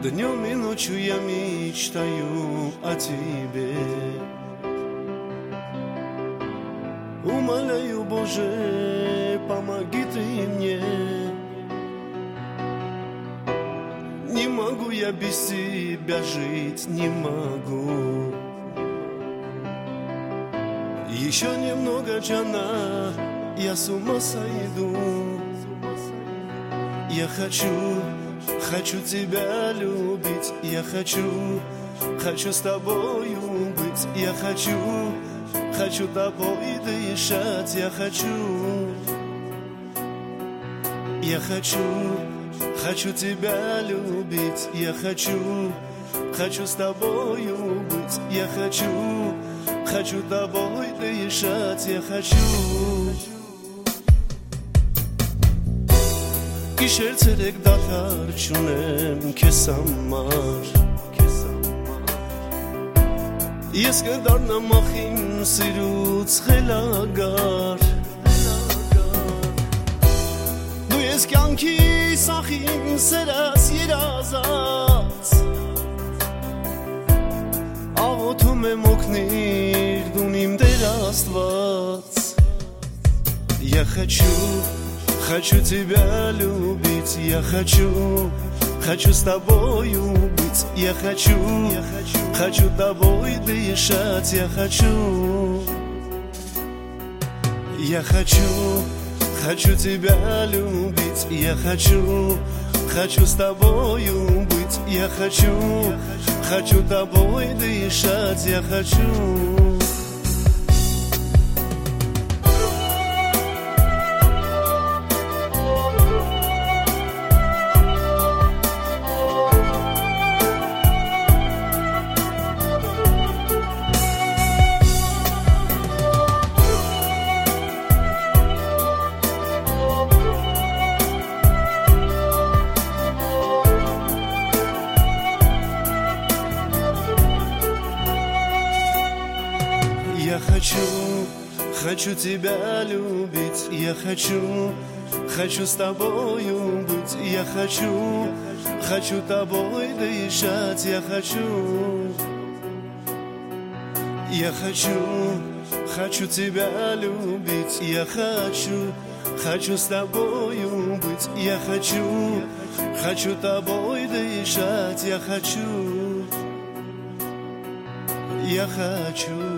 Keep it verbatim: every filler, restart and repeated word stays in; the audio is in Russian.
Днем и ночью я мечтаю о тебе. Умоляю, Боже, помоги ты мне. Не могу я без тебя жить, не могу. Еще немного, Джана, я с ума сойду. Я хочу, хочу тебя любить. Я хочу, хочу с тобою быть. Я хочу, хочу тобой дышать. Я хочу, я хочу, хочу тебя любить. Я хочу, хочу с тобою быть. Я хочу, хочу тобой дышать. Я хочу. Գիշեր ցերեկ դադար չունեմ քեզ համար Ես կդառնամ ախին սիրուց խելագար Դու ես կյանքիս ախին սերս երազած Աղոթում եմ օգնիր դուն իմ Տեր Աստված Я хочу Хочу тебя любить, я хочу, хочу с тобою быть, я хочу, я хочу, хочу тобой дышать, я хочу, я хочу, хочу тебя любить, я хочу, хочу с тобою быть, я хочу, хочу тобой дышать, я хочу. Я хочу, хочу тебя любить, я хочу, хочу с тобою быть, я хочу, хочу тобой дышать, я хочу, я хочу, хочу тебя любить, я хочу, хочу с тобою быть, я хочу, хочу тобой дышать, я хочу, я хочу.